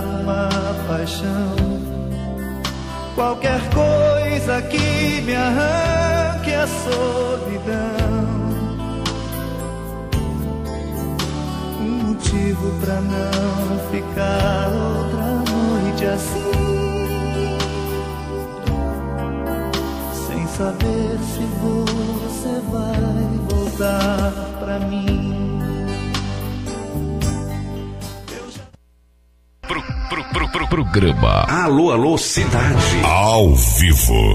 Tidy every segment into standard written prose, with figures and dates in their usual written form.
uma paixão, qualquer coisa que me arranque a solidão, um motivo pra não ficar outra noite assim, sem saber se você vai voltar pra mim. Programa Alô, Alô Cidade ao vivo.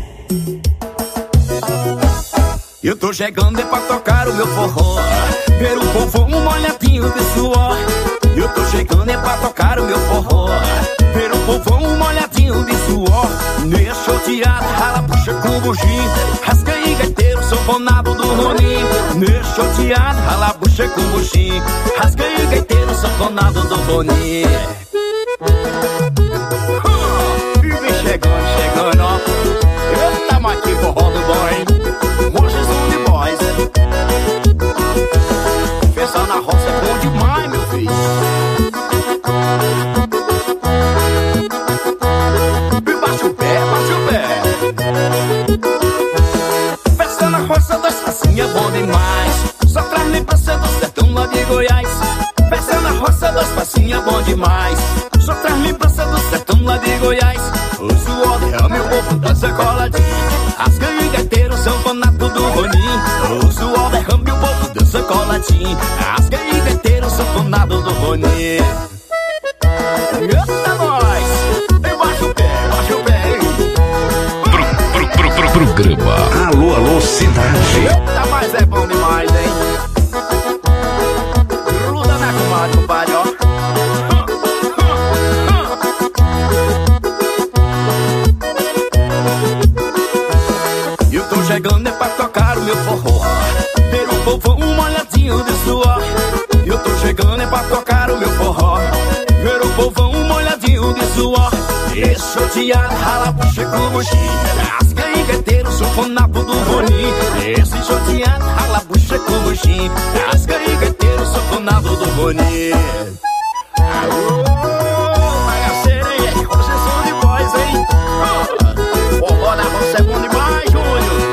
Eu tô chegando é pra tocar o meu forró, ver o povo um molhadinho de suor. Eu tô chegando é pra tocar o meu forró, ver o povo um molhadinho de suor. Deixa eu tirar, rala, puxa com bugim, rasga e gaiteiro, sanfonado do Ronim. Deixa eu tirar, rala, puxa com bugim, rasga e gaiteiro, sanfonado do Ronim. Chegando, ó. Eita, mas que forró do bom, hein? Hoje são de boys. Pensar na roça é bom demais, meu filho. E baixa o pé, baixa o pé. Pensar na roça das facinhas é bom demais. Só traz-me pra ser do sertão lá de Goiás. Pensar na roça das facinhas é bom demais. Só traz-me pra ser do sertão lá de Goiás. O suor derrama e o povo dança coladinho, rasga e gaiteiro, sanfonato do Ronim. O suor derrama e o povo dança coladinho, rasga e gaiteiro, sanfonado do Ronim. Eita, nós! E baixa o pé, hein? Programa Alô, Alô Cidade. Eita, mas é bom demais, hein? Gruda na comadre, compadre, ó. Chegando é pra tocar o meu forró, ver o povo um molhadinho de suor. Eu tô chegando é pra tocar o meu forró, ver o povo um molhadinho de suor. Deixa eu tirar, rala, puxa com buchinho, rasga e gaiteiro, sanfonato do Ronim. Deixa eu tirar, rala, puxa com buchinho, rasga e gaiteiro, sanfonato do Ronim. Aô, bagaceira, hein? Hoje são de boys, hein? Forró na roça é bom demais, Júnior.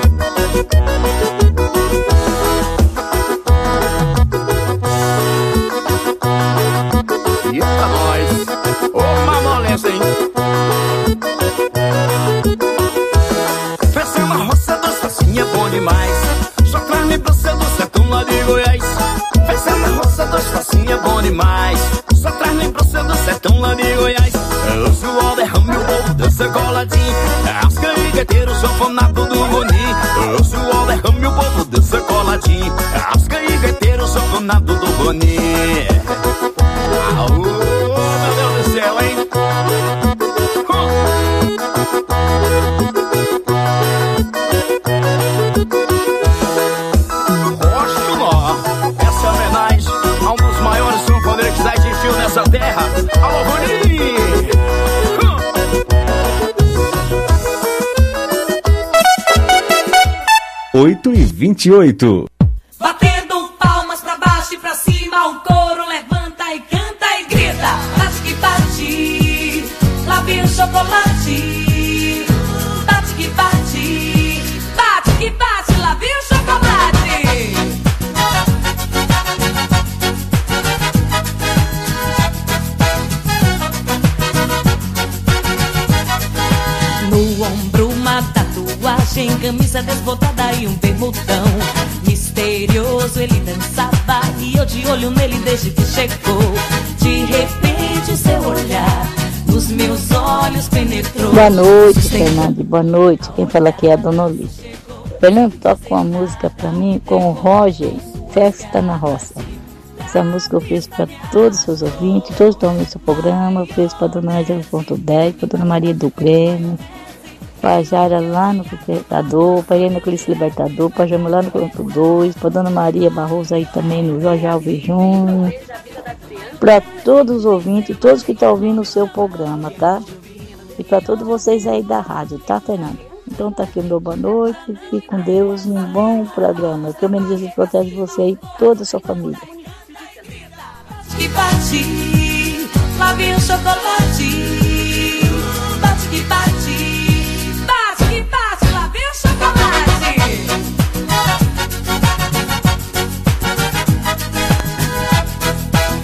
Eita, nós! Ô, mamolência, hein? Festa na roça das facinhas é bom demais. Só traz-me pra ser do sertão lá de Goiás. Festa na roça das facinhas é bom demais. Só traz-me pra ser do sertão lá de Goiás. O suor derrama e o povo dança coladinho, rasga e gaiteiro, sanfonato do Ronim. O suor derrama e o povo dança coladinho, rasga e gaiteiro, sanfonato do Ronim. Aô, meu Deus do céu, hein? Roxo nó, essa é a homenagem a um dos maiores sanfoneiros que já existiu nessa terra. Alô, Ronim! 8h28. Batendo palmas pra baixo e pra cima, o coro levanta e canta e grita. Bate que bate, lá vem o chocolate. Bate que bate, bate que bate, lá vem o chocolate. No ombro uma tatuagem, camisa desbotada e um bermudão. Misterioso ele dançava e eu de olho nele desde que chegou. De repente o seu olhar nos meus olhos penetrou. Boa noite, Fernando. Boa noite. Quem fala aqui é a Dona Olívia. Fernando, toca uma música pra mim com o Roger, Festa na Roça. Essa música eu fiz para todos os seus ouvintes, todos estão no seu programa. Eu fiz para Dona Angela Ponto 10, para Dona Maria do Grêmio, para Jara lá no Libertador, para Helena Cristo Libertador, para Jama lá no Ponto 2, para Dona Maria Barroso aí também no Jorge Alves Júnior, para todos os ouvintes, todos que estão ouvindo o seu programa, tá? E para todos vocês aí da rádio, tá, Fernando? Então tá aqui o meu boa noite, fique com Deus, um bom programa. Que o menino Jesus protege você e toda a sua família. Que bate, lá vem o chocolate.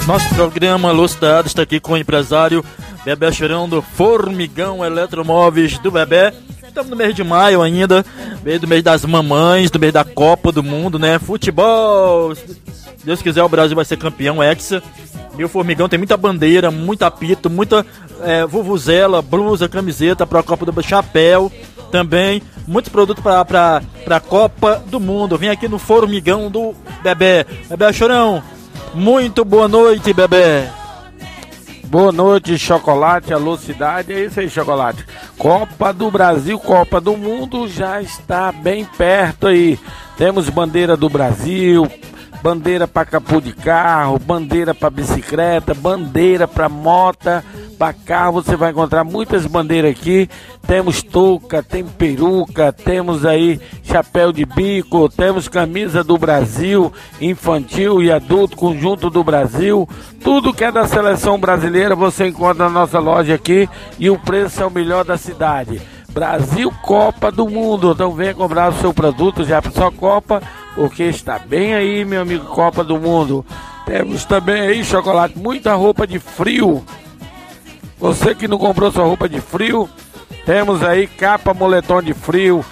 Nosso programa Alô Cidade está aqui com o empresário Bebé Chorão do Formigão Eletromóveis do Bebé. Estamos no mês de maio ainda, do mês das mamães, do mês da Copa do Mundo, né? Futebol, se Deus quiser o Brasil vai ser campeão, hexa. E o Formigão tem muita bandeira, muito apito, muita vuvuzela, blusa, camiseta para a Copa do chapéu também. Muitos produtos para a Copa do Mundo. Vem aqui no Formigão do Bebé. Bebé Chorão, muito boa noite, Bebé. Boa noite, Chocolate, alô Cidade, é isso aí, Chocolate. Copa do Brasil, Copa do Mundo já está bem perto aí. Temos bandeira do Brasil, bandeira para capô de carro, bandeira para bicicleta, bandeira para moto, para carro, você vai encontrar muitas bandeiras aqui. Temos touca, tem peruca, temos aí chapéu de bico, temos camisa do Brasil, infantil e adulto, conjunto do Brasil. Tudo que é da seleção brasileira você encontra na nossa loja aqui e o preço é o melhor da cidade. Brasil, Copa do Mundo. Então venha comprar o seu produto já para sua Copa, porque está bem aí, meu amigo, Copa do Mundo. Temos também aí, Chocolate, muita roupa de frio. Você que não comprou sua roupa de frio, temos aí capa, moletom de frio,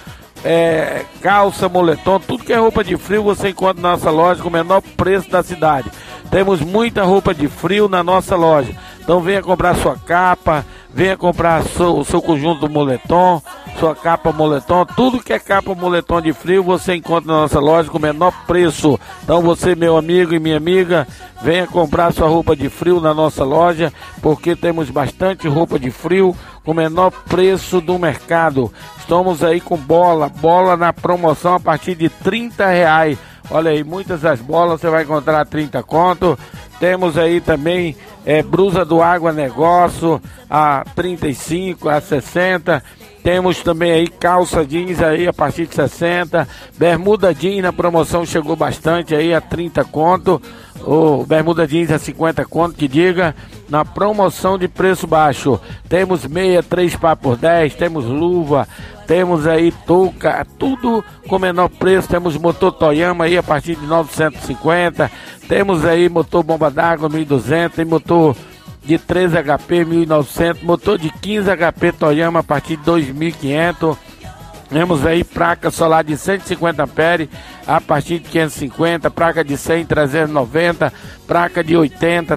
calça, moletom, tudo que é roupa de frio você encontra na nossa loja com o menor preço da cidade. Temos muita roupa de frio na nossa loja. Então venha comprar sua capa, venha comprar o seu conjunto do moletom, sua capa moletom, tudo que é capa moletom de frio você encontra na nossa loja com o menor preço. Então você, meu amigo e minha amiga, venha comprar sua roupa de frio na nossa loja, porque temos bastante roupa de frio com o menor preço do mercado. Estamos aí com bola na promoção a partir de R$30. Olha aí, muitas das bolas você vai encontrar a 30 conto. Temos aí também blusa do Água Negócio a 35, a 60. Temos também aí calça jeans aí a partir de 60. Bermuda jeans na promoção chegou bastante aí a 30 conto. O bermuda jeans a 50 conto, que diga, na promoção de preço baixo. Temos meia 3 par por 10, temos luva, temos aí touca, tudo com menor preço. Temos motor Toyama aí a partir de 950. Temos aí motor bomba d'água 1.200, tem motor de 13 HP 1.900, motor de 15 HP Toyama a partir de 2.500. Temos aí placa solar de 150 amperes a partir de 550, placa de 100, 390, placa de 80,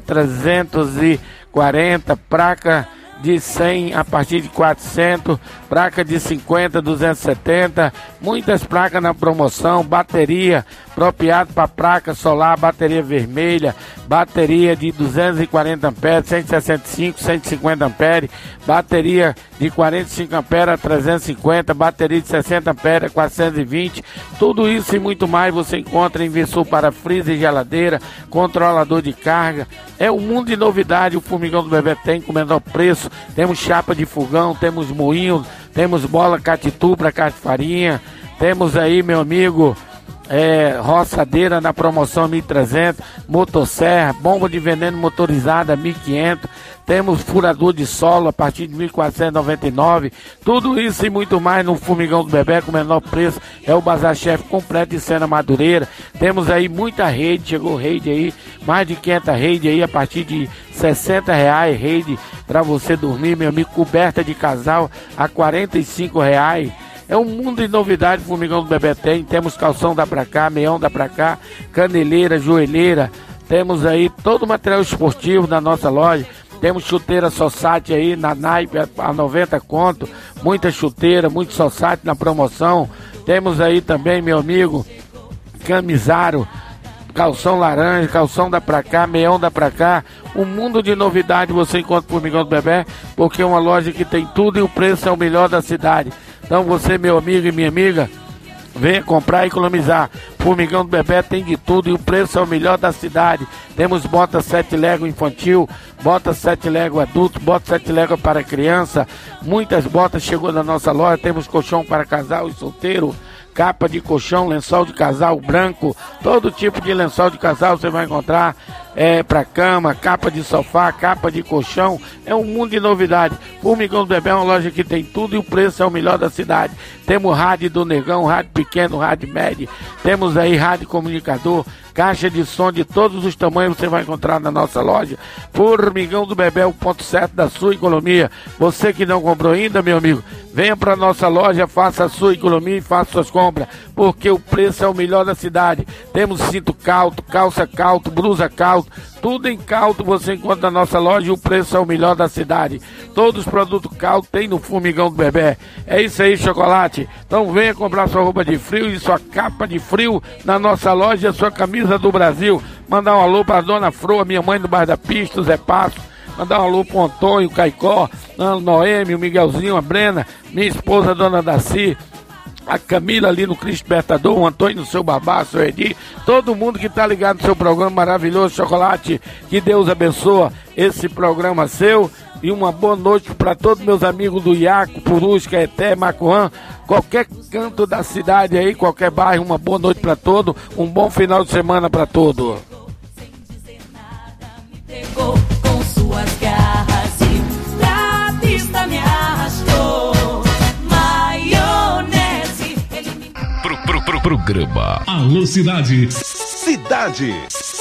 340, placa de 100 a partir de 400, placa de 50, 270, muitas placas na promoção, bateria apropriado para placa solar, bateria vermelha, bateria de 240 amperes, 165, 150 amperes, bateria de 45 amperes a 350, bateria de 60 amperes a 420, tudo isso e muito mais você encontra em inversor para freezer e geladeira, controlador de carga. É um mundo de novidade, o Formigão do Bebé tem com menor preço. Temos chapa de fogão, temos moinho, temos bola catitu para casa de farinha, temos aí, meu amigo, roçadeira na promoção 1.300, motosserra, bomba de veneno motorizada 1.500, temos furador de solo a partir de 1.499, tudo isso e muito mais no Formigão do Bebé com menor preço. É o Bazar Chef completo de Sena Madureira. Temos aí muita rede, chegou rede aí, mais de 500 rede aí a partir de R$60, rede para você dormir, meu amigo, coberta de casal a R$45. É um mundo de novidade, o Formigão do Bebé tem. Temos calção dá pra cá, meião dá pra cá, caneleira, joelheira. Temos aí todo o material esportivo na nossa loja. Temos chuteira Sossati aí na naipe a 90 conto. Muita chuteira, muito Sossati na promoção. Temos aí também, meu amigo, camisaro, calção laranja, calção dá pra cá, meião dá pra cá. Um mundo de novidade você encontra o Formigão do Bebé, porque é uma loja que tem tudo e o preço é o melhor da cidade. Então você, meu amigo e minha amiga, venha comprar e economizar. Formigão do Bebé tem de tudo e o preço é o melhor da cidade. Temos bota 7 Lego infantil, bota 7 Lego adulto, bota 7 Lego para criança. Muitas botas chegou na nossa loja. Temos colchão para casal e solteiro, capa de colchão, lençol de casal branco, todo tipo de lençol de casal você vai encontrar. pra cama, capa de sofá, capa de colchão, é um mundo de novidade. Formigão do Bebê é uma loja que tem tudo e o preço é o melhor da cidade. Temos rádio do Negão, rádio pequeno, rádio médio, temos aí rádio comunicador, caixa de som de todos os tamanhos você vai encontrar na nossa loja. Formigão do Bebê é o ponto certo da sua economia. Você que não comprou ainda, meu amigo, venha para nossa loja, faça a sua economia e faça suas compras, porque o preço é o melhor da cidade. Temos cinto caldo, calça caldo, blusa caldo, tudo em caldo você encontra na nossa loja e o preço é o melhor da cidade. Todos os produtos caldo tem no Formigão do Bebê. É isso aí, Chocolate. Então venha comprar sua roupa de frio e sua capa de frio na nossa loja, a sua camisa do Brasil. Mandar um alô para a Dona Froa, minha mãe do bairro da Pista, Zé Passo. Mandar um alô pro Antônio, Caicó, a Noêmio, o Miguelzinho, a Brena, minha esposa, a Dona Daci, a Camila ali no Cristo Libertador, o Antônio no seu babá, seu Edi, todo mundo que tá ligado no seu programa maravilhoso, Chocolate, que Deus abençoe esse programa seu, e uma boa noite para todos meus amigos do Iaco, Purus, Caeté, Macuã, qualquer canto da cidade aí, qualquer bairro, uma boa noite para todos, um bom final de semana para todos. Com suas garras e pra pista me arrastou. Maionese, Programa Alô Cidade. Cidade.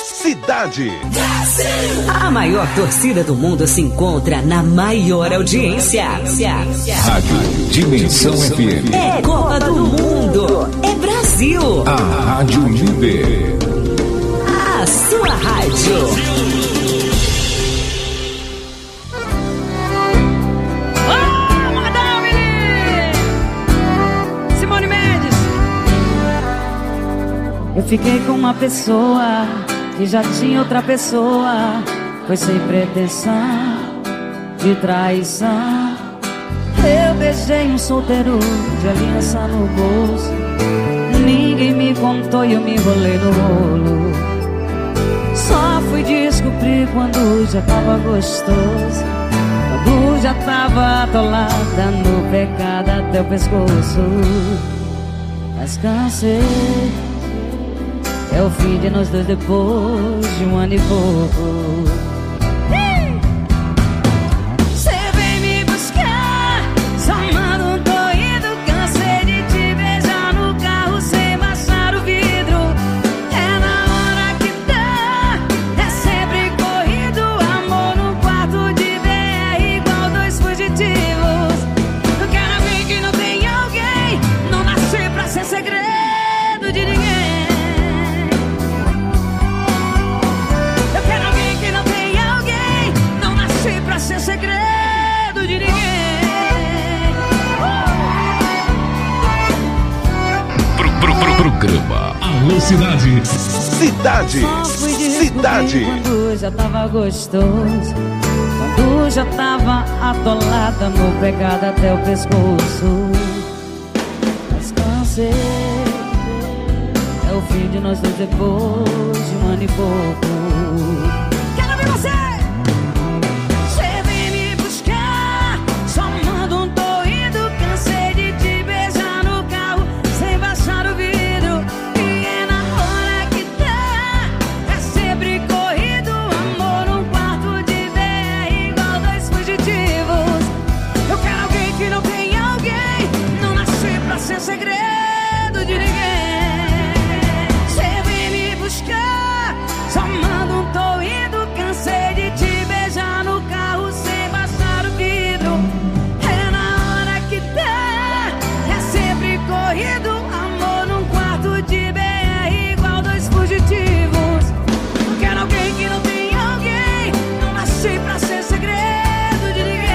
A maior torcida do mundo se encontra na maior audiência. Rádio Dimensão FM. É Copa do Mundo. É Brasil. A Rádio Líder. A sua rádio. Eu fiquei com uma pessoa que já tinha outra pessoa. Foi sem pretensão de traição. Eu beijei um solteiro de aliança no bolso. Ninguém me contou e eu me enrolei no rolo. Só fui descobrir quando já tava gostoso, quando já tava atolada no pecado até o pescoço. Mas cansei. É o fim de nós dois depois de um ano e pouco. Cê vem me buscar, só manda um doído. Cansei de te beijar no carro sem baixar o vidro. É na hora que dá, é sempre corrido. Amor no quarto de BR igual dois fugitivos. Eu quero alguém que não tem alguém, não nasci pra ser segredo de ninguém. Ser segredo de ninguém. Programa Alô Cidade. Cidade. Quando já tava gostoso, quando já tava atolada no pecado até o pescoço. Mas cansei. É o fim de nós dois depois de um ano e pouco. Quero ver você! Segredo de ninguém. Cê vem me buscar, só manda um tô indo. Cansei de te beijar no carro sem baixar o vidro. É na hora que dá, é sempre corrido. Amor num quarto de BR igual dois fugitivos. Eu quero alguém que não tem alguém, não nasci pra ser segredo de ninguém.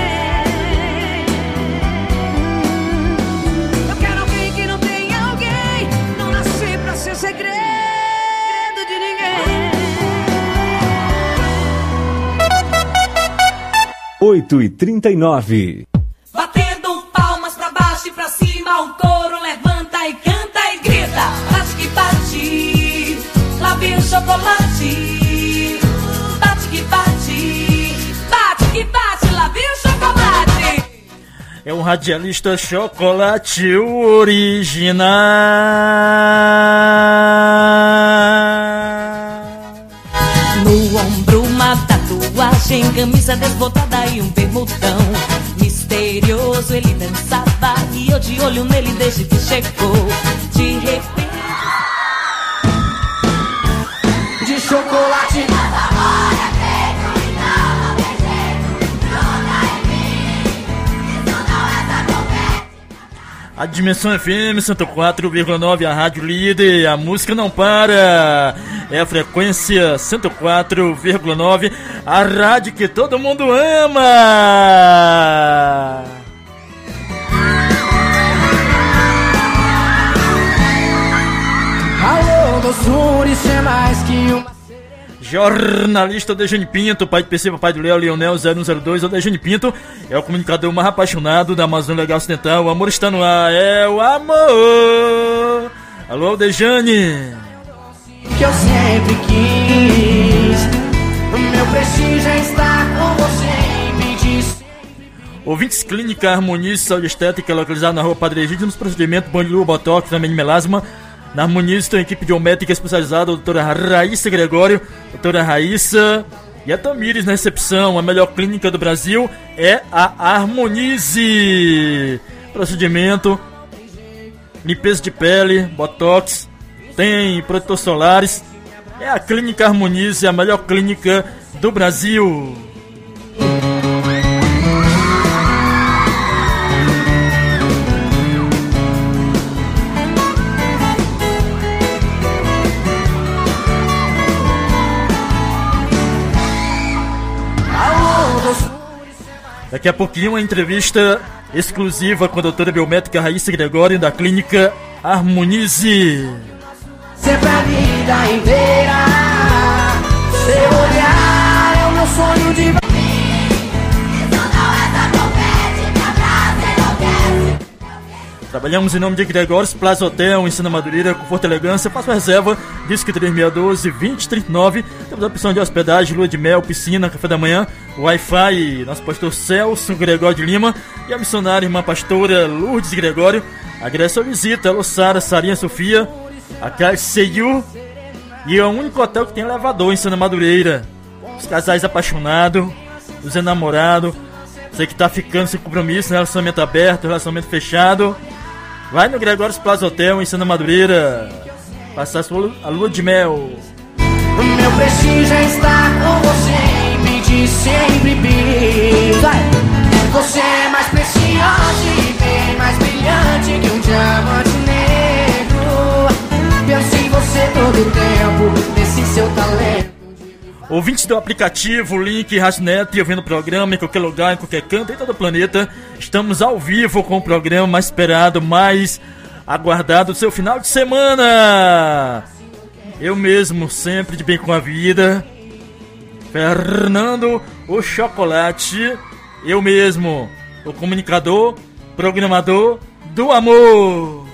Ser segredo de ninguém. 8h39. Batendo palmas pra baixo e pra cima, o coro levanta e canta e grita. Bate que bate, lá vem o chocolate. Bate que bate, bate que bate, lá vem o chocolate. É um radialista Chocolate, o original. No ombro uma tatuagem, camisa desbotada e um bermudão. Misterioso ele dançava e eu de olho nele desde que chegou. De repente, de chocolate. A Dimensão FM 104,9, a rádio líder, a música não para, é a frequência 104,9, a rádio que todo mundo ama. Alô, doçura, isso é mais que uma... Jornalista Odejane Pinto, pai de PC, papai do Léo, Leonel 0102, Odejane Pinto é o comunicador mais apaixonado da Amazônia Legal Ocidental. O amor está no ar, é o amor. Alô, Odejane. Que eu sempre quis, o meu prestígio é estar com você e me diz. Ouvintes Clínica Harmonize Saúde Estética, localizada na rua Padre Egídio, nos procedimentos Bandilu, Botox, também de melasma. Na Harmonize tem uma equipe de biométrica especializada, a doutora Raíssa Gregório, doutora Raíssa e a Tamires na recepção. A melhor clínica do Brasil é a Harmonize. Procedimento, limpeza de pele, botox, tem protetores solares. É a Clínica Harmonize, a melhor clínica do Brasil. Daqui a pouquinho uma entrevista exclusiva com a doutora biométrica Raíssa Gregório da Clínica Harmonize. Sempre a vida inteira, seu olhar é o meu sonho de... Trabalhamos em nome de Gregório Plaza Hotel, Ensina Madureira, conforto e elegância. Faça uma reserva, disque 3612-2039. Temos a opção de hospedagem, lua de mel, piscina, café da manhã, Wi-Fi. Nosso pastor Celso Gregório de Lima e a missionária irmã pastora Lourdes Gregório. Agradece a visita. Alô, Sara, Sarinha, Sofia, a Carceyu. E é o único hotel que tem elevador em Ensina Madureira. Os casais apaixonados, os enamorados, você que tá ficando sem compromisso, relacionamento aberto, relacionamento fechado. Vai no Gregório Plaza Hotel, em Santa Madureira, passar a lua de mel. O meu prestígio é estar com você e pedir sempre bis. Você é mais preciosa e bem mais brilhante que um diamante negro. Penso em você todo o tempo, nesse seu talento. Ouvintes do aplicativo, link, Rasnet, ouvindo o programa em qualquer lugar, em qualquer canto, em todo o planeta. Estamos ao vivo com o programa mais esperado, mais aguardado do seu final de semana. Eu mesmo, sempre de bem com a vida. Fernando, o Chocolate. Eu mesmo, o comunicador, programador do amor.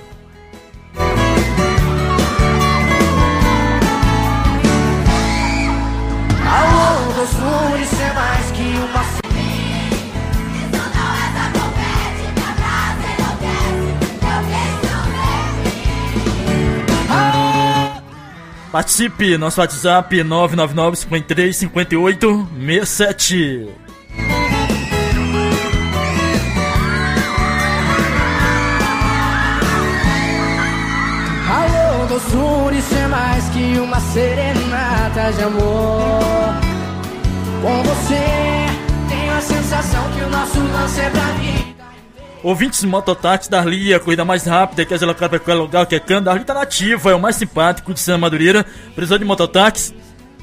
Isso é mais que uma... Participe, nosso WhatsApp 999-53-58-67. Alô, doçura, isso é mais que uma serenata de amor. Com você, tenho a sensação que o nosso lance é pra vida. Ouvintes mototáxi da Arlia, corrida mais rápida que é deslocada para qualquer lugar que é canto. A Arlia tá nativa, é o mais simpático de Santa Madureira. Precisou de mototáxi?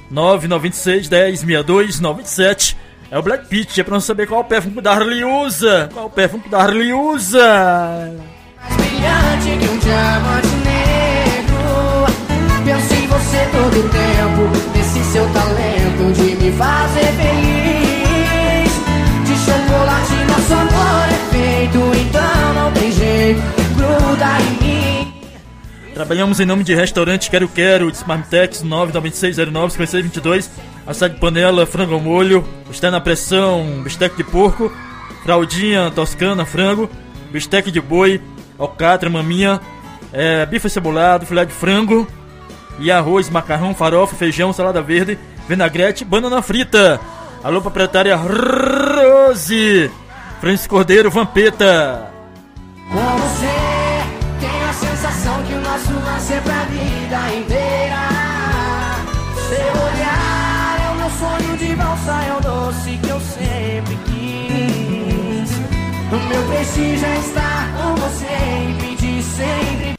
9926-1062-97. É o Black Pitch, é pra não saber qual o perfume da Arlia usa. Qual o perfume da Arlia usa? Mais brilhante que um diamante negro. Penso em você todo o tempo, nesse seu talento de me fazer feliz. De chocolate nosso amor é feito, então não tem jeito, gruda em mim. Trabalhamos em nome de restaurante Quero Quero, de Smarttex 99609-5622. Assado de panela, frango ao molho, está na pressão, bistec de porco, fraldinha toscana, frango, bistec de boi, alcatra, maminha, bife cebolado, filé de frango e arroz, macarrão, farofa, feijão, salada verde, vinagrete, banana frita. Alô, proprietária Rose, Francisco Cordeiro, Vampeta. Com você, tenho a sensação que o nosso lance é pra vida inteira. Seu olhar é o meu sonho de valsa, é o doce que eu sempre quis. O meu prestígio é estar com você e pedir sempre.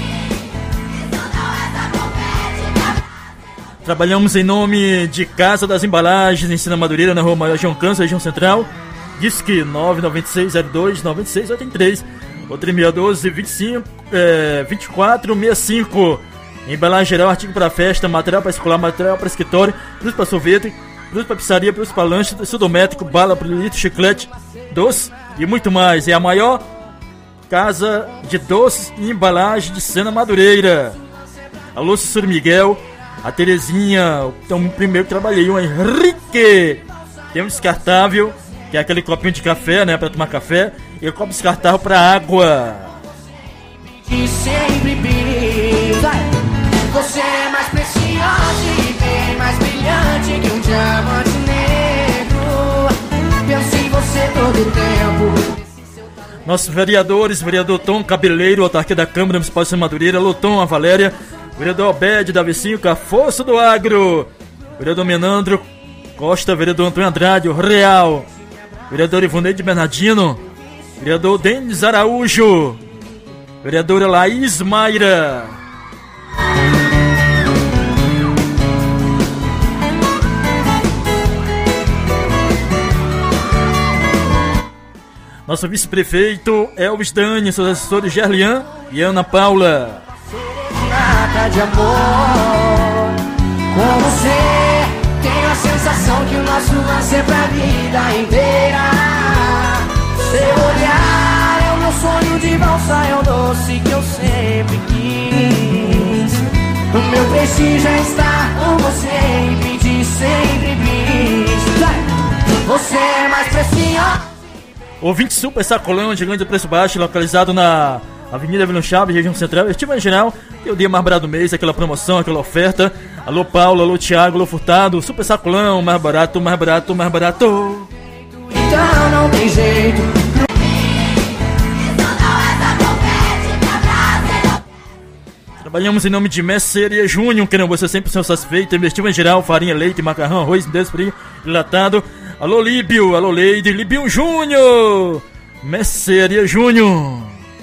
Trabalhamos em nome de Casa das Embalagens, em Sena Madureira, na Rua Maior João Câncer, região central. Disque 99602-9683. O 3612-2465. Embalagem geral, artigo para festa, material para escolar, material para escritório, luz para sorvete, luz para pizzaria, luz para lanche, sudométrico, bala, pirulito, chiclete, doce e muito mais. É a maior casa de doces e embalagem de Sena Madureira. Alô, Cícero Miguel. A Terezinha, então primeiro que trabalhei, o Henrique. Tem um descartável, que é aquele copinho de café, né, pra tomar café. E o copo descartável pra água. E sempre pisa. Você é mais preciosa e bem mais brilhante que um diamante negro. Penso em você todo o tempo. Nossos vereadores, vereador Tom Cabeleiro, autarquia da Câmara Municipal de Sena Madureira, alô Tom, a Valéria. Vereador Obed, Davicinho, Cafosso do Agro. Vereador Menandro Costa, vereador Antônio Andrade, Real. Vereador Ivoneide Bernardino. Vereador Denis Araújo. Vereadora Laís Mayra. Nosso vice-prefeito Elvis Dani, seus assessores Gerlian e Ana Paula. De amor, com você tenho a sensação que o nosso lance é pra vida inteira. Seu olhar é o meu sonho de valsa, é o doce que eu sempre quis. O meu prestígio é estar com você e pedir sempre bis. Você é mais preciosa. Ouvinte Super Sacolão, gigante de preço baixo, localizado na Avenida Vila Chaves, região central. Estima em geral, tem o dia mais barato do mês, aquela promoção, aquela oferta. Alô Paulo, alô Thiago, alô Furtado, Super Sacolão, mais barato, mais barato, mais barato. Então não tem jeito. Trabalhamos em nome de Mercearia Júnior, querendo você sempre satisfeito. Investimento em geral, farinha, leite, macarrão, arroz, frio, dilatado. Alô Líbio, alô Leide, Libinho Júnior. Mercearia Júnior.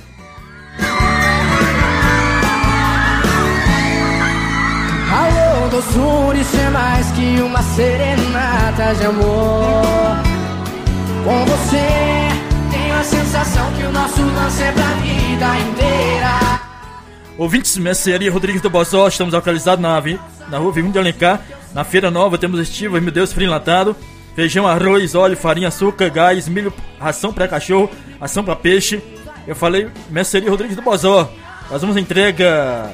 Alô, doçura, isso é mais que uma serenata de amor. Com você, tenho a sensação que o nosso lance é pra vida inteira. Ouvintes, Mercearia Rodrigues do Bozó, estamos localizados na rua Vigund de Alencar. Na Feira Nova temos estivas, meu Deus, frio enlatado. Feijão, arroz, óleo, farinha, açúcar, gás, milho, ração pra cachorro, ração pra peixe. Eu falei Mercearia Rodrigues do Bozó. Nós vamos entrega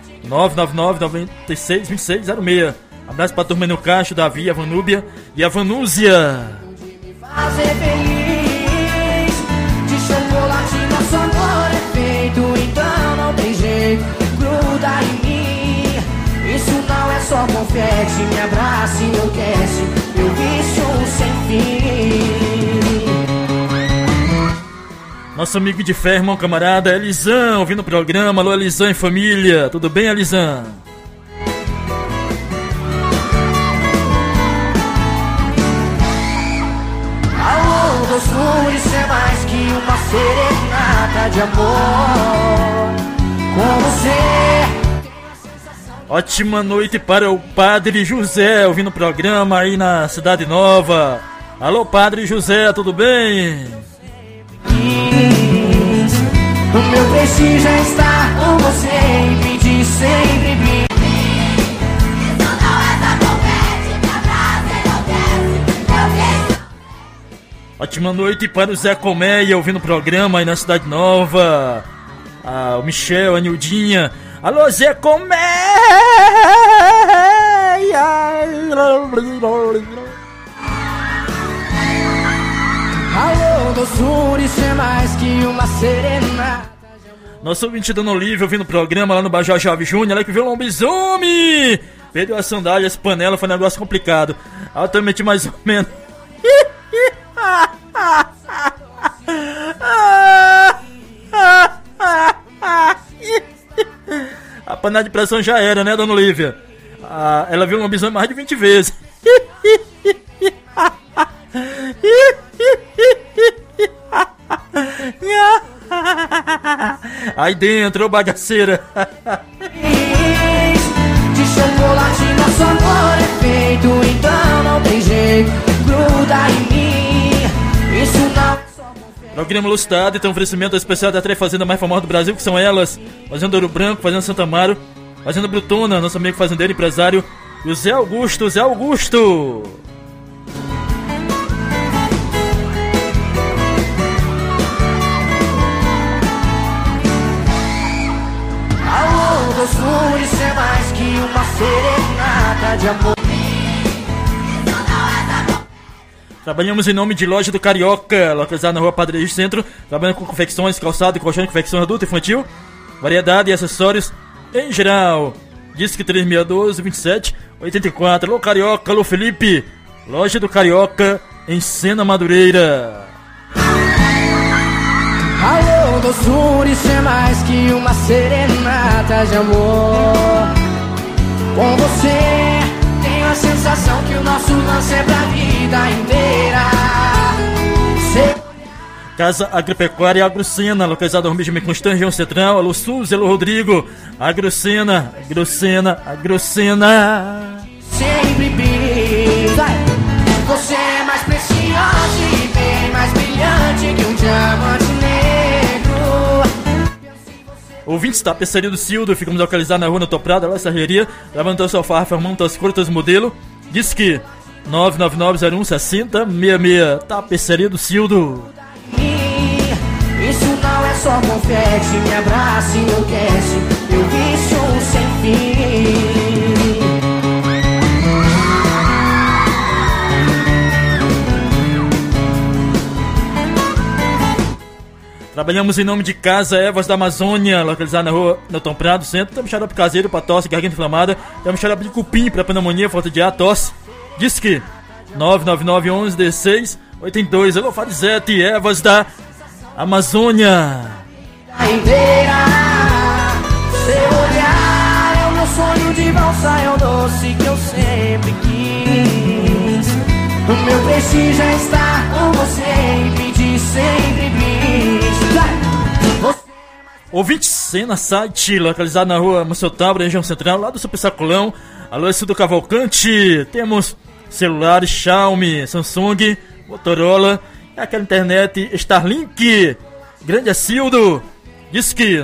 999-96-2606. Abraço pra turma no Cacho, Davi, a Vanúbia e a Vanúzia. Fazer feliz, de chocolate nosso amor é feito, então não tem jeito, gruda em mim. Isso não é só confete, me abraça e enlouquece, eu vício sem fim. Nosso amigo de fé, irmão, camarada, Elizan, ouvindo o programa. Alô, Elizan e família, tudo bem, Elizan? Alô, doçura, isso é mais que uma serenata de amor. Com você. Ótima noite para o Padre José, ouvindo o programa aí na Cidade Nova. Alô, Padre José, tudo bem? O meu prestígio é estar com você e pedir sempre bis. Ótima noite para o Zé Colmeia, ouvindo o programa aí na Cidade Nova. O Michel, a Nildinha. Alô, Zé Colmeia! Alô, doçura, isso é mais que uma serenata. Nosso ouvinte Dona Olívia ouvindo o programa lá no Bajau Jovem Júnior, ela que viu um lobisomem. Perdeu as sandálias, panela, foi um negócio complicado. Altamente mais ou menos. A panela de pressão já era, né, Dona Olívia? Ela viu um lobisomem mais de 20 vezes. Aí dentro, ô bagaceira. De chocolate nosso amor é feito, então não tem jeito, gruda em mim. Isso não. Programa Lucidade tem um oferecimento especial da três fazendas mais famosas do Brasil, que são elas: Fazenda Ouro Branco, Fazenda Santa Amaro, Fazenda Brutona, nosso amigo fazendeiro empresário, e o Zé Augusto, Zé Augusto. Alô, doçura, isso é mais que uma serenata de amor. Trabalhamos em nome de Loja do Carioca, localizada na rua Padre Regis Centro. Trabalhando com confecções, calçado, colchão, confecção adulta e infantil, variedade e acessórios em geral. Disque 3612-2784. Alô Carioca, alô Felipe. Loja do Carioca em Sena Madureira. Alô, doçura, isso é mais que uma serenata de amor. Com você tenho a sensação que o nosso lance é pra vida inteira. Casa Agropecuária Agrocena, localizada no Benjamin Constant, região central. Alô Suzy, alô Rodrigo. Agrocena, Agrocena, Agrocena. Sempre brisa. Você é mais preciosa e bem mais brilhante que um diamante negro. Ouvintes da Tapeçaria do Cildo, ficamos localizados na rua Doutor Prado, lá serraria, lavando o sofá, formando as curtas modelo. Diz que 999016066. Tapeçaria do Cildo. Isso não é só confete, me abraça e enlouquece, meu vício sem fim. Trabalhamos em nome de Casa Evas da Amazônia, localizada na rua Nelton Prado, centro. Temos xarope caseiro para tosse, garganta inflamada. Temos xarope de cupim para pneumonia, falta de ar, tosse. Diz que 999111682. Alô Farizete, Evas da Amazônia. Inteira, seu olhar é o meu sonho de valsa, é o doce que eu sempre quis. O meu prestígio é estar com você e pedir sempre bis. Ouvinte Sena Site, localizado na rua Mussotabra, região central, lá do Super Sacolão. Alô, do Cavalcante. Temos celulares Xiaomi, Samsung, Motorola e aquela internet Starlink. Grande Acildo. Diz que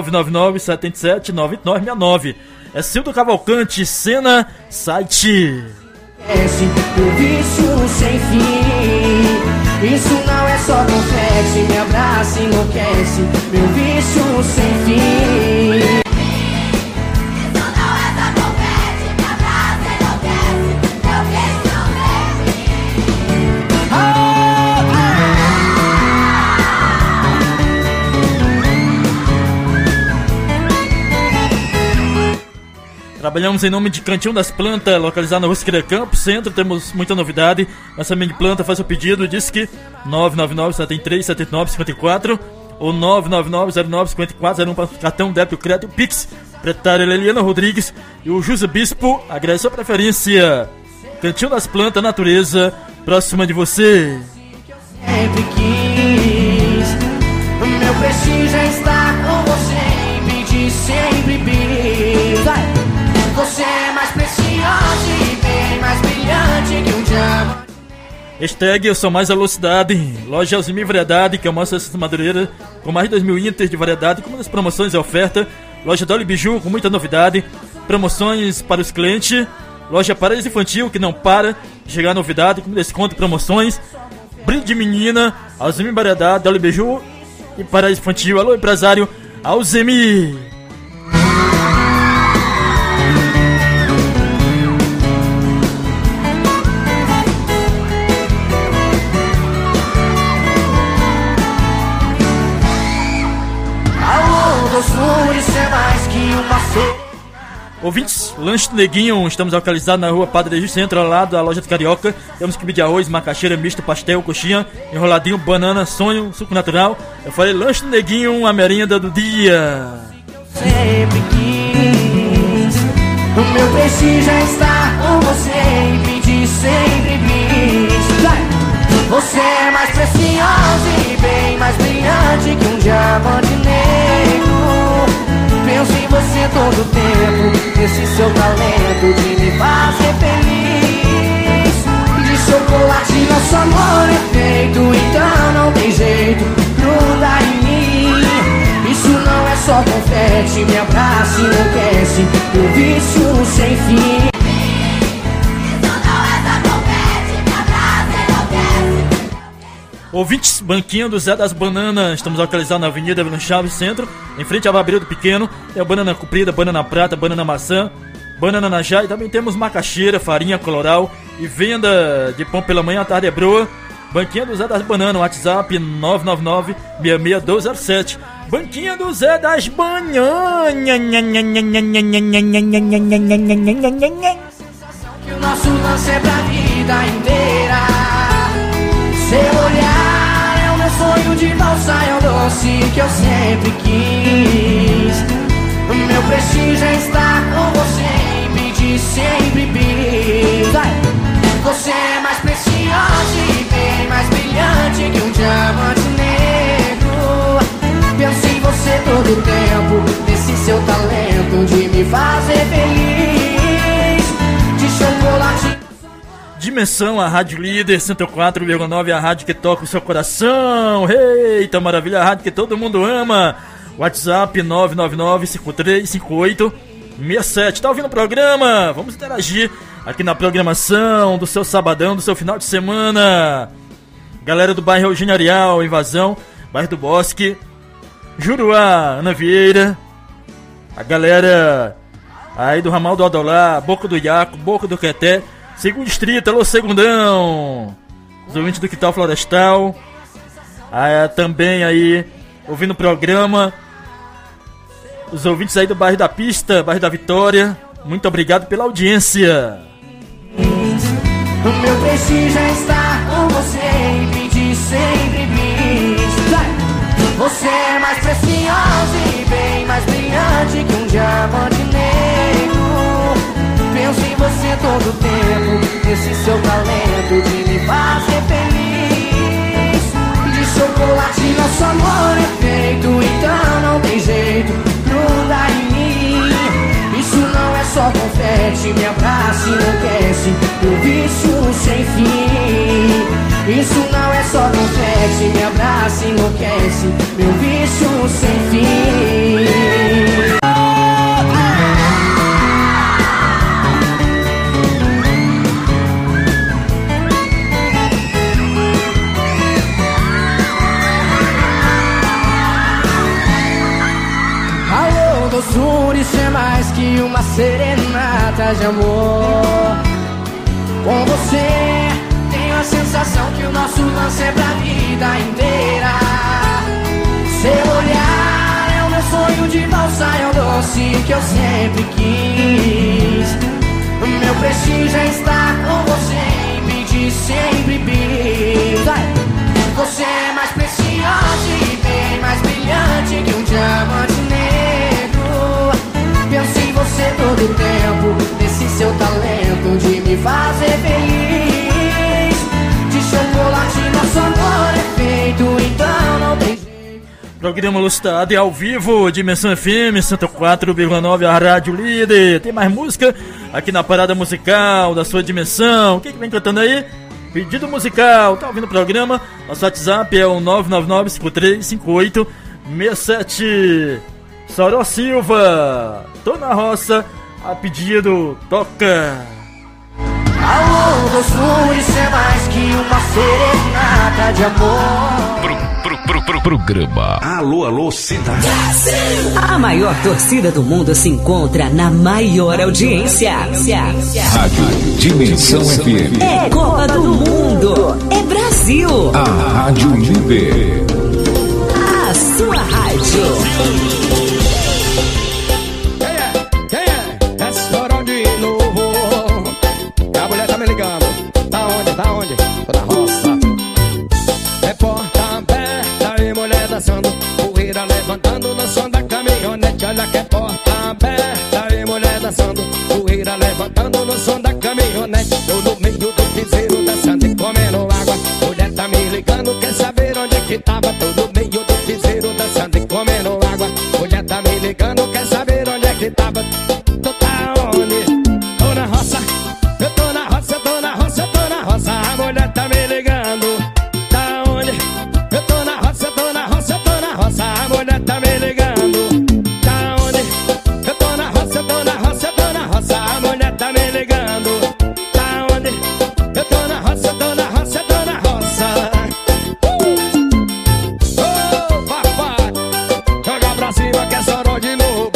999-77-9969. É Cildo Cavalcante, Sena Site. O vício sem fim. Isso não é só confete, me abraça e enlouquece, meu vício sem fim. Trabalhamos em nome de Cantinho das Plantas, localizado na Rua Siqueira Campos, centro. Temos muita novidade. Lançamento de planta, faz o pedido. Diz que 999-73-7954 ou 999-09-5401 para cartão débito, crédito, Pix. Pretária Leliana Rodrigues e o José Bispo. Agradece a preferência. Cantinho das Plantas, natureza, próxima de você. Sempre quis. O meu prestígio é estar com você e pedir sempre bis. Você é mais preciosa e bem mais brilhante que um diamante. Hashtag eu sou mais velocidade. Loja Alzimir Variedade, que é uma Santa Madureira com mais de 2.000 itens de variedade, com muitas promoções e oferta. Loja Dolly Biju com muita novidade, promoções para os clientes. Loja Paraíso Infantil, que não para de chegar novidade, com desconto e promoções. Brilho de menina, Alzimir Variedade, Dolly Biju e Paraíso Infantil. Alô, empresário Alzimir. Ouvintes, Lanche do Neguinho, estamos localizados na rua Padre Egídio Centro, ao lado da loja do Carioca. Temos quibe de arroz, macaxeira, misto, pastel, coxinha, enroladinho, banana, sonho, suco natural. Eu falei Lanche do Neguinho, a merenda do dia. Sempre quis, o meu prestígio é estar com você e pedir sempre bis. Você é mais preciosa e bem mais brilhante que um diamante negro. Penso em você todo o tempo, nesse seu talento de me fazer feliz. De chocolate nosso amor é feito, então não tem jeito, gruda em mim. Isso não é só confete, me abraça e enlouquece, um vício sem fim. Ouvintes, banquinha do Zé das Bananas. Estamos localizados na Avenida Vila Chaves Centro, em frente ao Abril do Pequeno. Tem a banana comprida, banana prata, banana maçã, banana najá. E também temos macaxeira, farinha coloral e venda de pão pela manhã, à tarde é broa. Banquinha do Zé das Bananas, WhatsApp 999-661207. Banquinha do Zé das Bananas. Que o nosso lance é pra vida inteira. Seu olhar é o meu sonho de valsa, é o doce que eu sempre quis. O meu prestígio é estar com você e pedir sempre bis. Você é mais preciosa e bem mais brilhante que um diamante negro. Penso em você todo o tempo, nesse seu talento de me fazer feliz. De chocolate. Dimensão, a Rádio Líder 104,9, a rádio que toca o seu coração. Eita maravilha, a rádio que todo mundo ama. WhatsApp 999-535867. Tá ouvindo o programa? Vamos interagir aqui na programação do seu sabadão, do seu final de semana. Galera do bairro Eugênio Areal, Invasão, bairro do Bosque, Juruá, Ana Vieira. A galera aí do Ramal do Adolá, Boca do Iaco, Boca do Queté, Segundo Distrito, alô Segundão. Os ouvintes do Quintal Florestal. Também aí, ouvindo o programa. Os ouvintes aí do bairro da Pista, bairro da Vitória. Muito obrigado pela audiência. O meu prestígio é estar com você e pedir sempre bis. Você é mais preciosa e bem mais brilhante que um diamante negro. Penso em você todo o tempo, nesse seu talento de me fazer feliz. De chocolate nosso amor é feito, então não tem jeito, gruda em mim. Isso não é só confete, me abraça e enlouquece, meu vício sem fim. Isso não é só confete, me abraça e enlouquece, meu vício sem fim. Doçura, isso é mais que uma serenata de amor. Com você tenho a sensação que o nosso lance é pra vida inteira. Seu olhar é o meu sonho de valsa, é o doce que eu sempre quis. O meu prestígio é estar com você e pedir sempre bis. Você é mais preciosa e bem mais brilhante que um diamante negro. Penso em você todo o tempo, nesse seu talento de me fazer feliz. De chocolate nosso amor é feito, então não tem jeito. Programa Lucidade ao vivo, Dimensão FM 104,9, a Rádio Líder. Tem mais música aqui na parada musical da sua dimensão. O que vem cantando aí? Pedido musical, tá ouvindo o programa? Nosso WhatsApp é o 999-535867. Soró Silva, tô na roça, a pedido, toca. Alô, doçura, isso é mais que uma serenata de amor. Programa Alô Cidade. A maior torcida do mundo se encontra na maior audiência. Rádio Dimensão FM. É Copa do Mundo. É Brasil. A Rádio Líder. A sua rádio. Quem é? ligando, quer saber onde é que tava? Tô no meio do piseiro, dançando e comendo água. Mulher tá me ligando, quer saber onde é que tava? Tu tá onde? Tô na roça, eu tô na roça, eu tô na roça, eu tô na roça. A mulher tá me ligando, tá onde? Eu tô na roça, eu tô na roça, eu tô na roça. A mulher tá me ligando, tá onde? Eu tô na roça, eu tô na roça, eu tô na roça. A mulher tá me ligando, tá onde? Eu tô na roça, eu tô na roça, eu tô na roça. Oh, papai, joga pra cima que é soró de novo.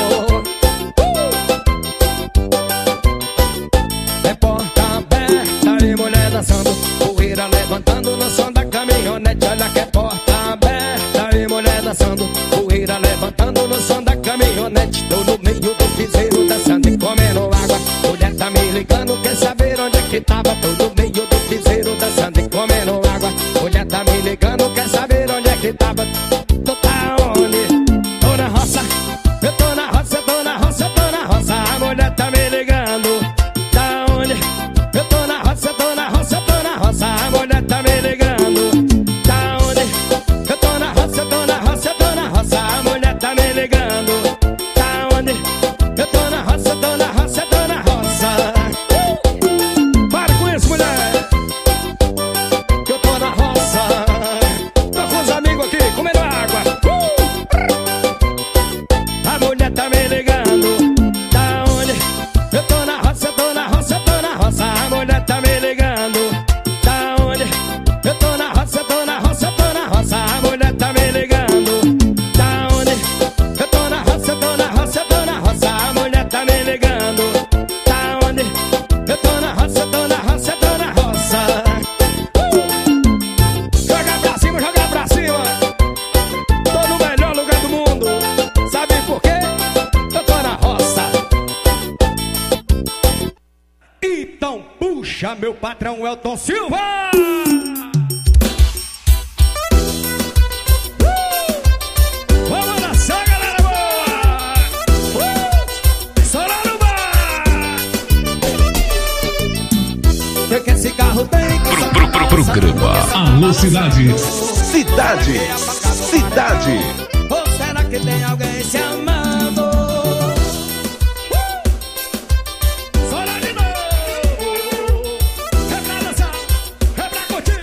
É porta aberta e mulher dançando, poeira levantando no som da caminhonete. Olha que é porta aberta e mulher dançando, poeira levantando no som da caminhonete. Tô no meio do piseiro dançando e comendo água. Mulher tá me ligando, quer saber onde é que tava? Tô no meio do piseiro dançando e comendo água. Mulher tá me ligando, quer saber onde é que tava? Tu tá onde? Tô na roça, eu tô na roça, eu tô na roça, eu tô na roça. A mulher tá me ligando, tá onde? Eu tô na roça, eu tô na roça, eu tô na roça. A mulher tá me ligando, tá onde? Eu tô na roça, eu tô na roça, eu tô na roça. A mulher tá me ligando, tá onde? Eu tô na roça, eu tô na roça, eu tô na roça. Para com isso, mulher, que eu tô na roça. Tô com os amigos aqui comendo água. A mulher tá me ligando, tá onde? Eu tô na roça, eu tô na roça, eu tô na roça. A mulher tá me ligando, tá onde? Eu tô na roça, eu tô na roça, eu tô na roça. A mulher tá me ligando, tá onde? Eu tô na roça, eu tô na roça, eu tô na roça. A mulher tá me ligando, tá onde? Eu tô na roça, eu tô na roça, eu tô na roça. Joga pra cima, joga pra cima. Tô no melhor lugar do mundo. Sabe por quê? Eu tô na roça. Então puxa, meu patrão Elton Silva. Vamos dançar, galera boa. Estourando o bar. Que esse carro tem que Programa Alô Cidade. Cidade. Cidade. Ou será que tem alguém se amando? Estoura de novo. É pra dançar, é pra curtir.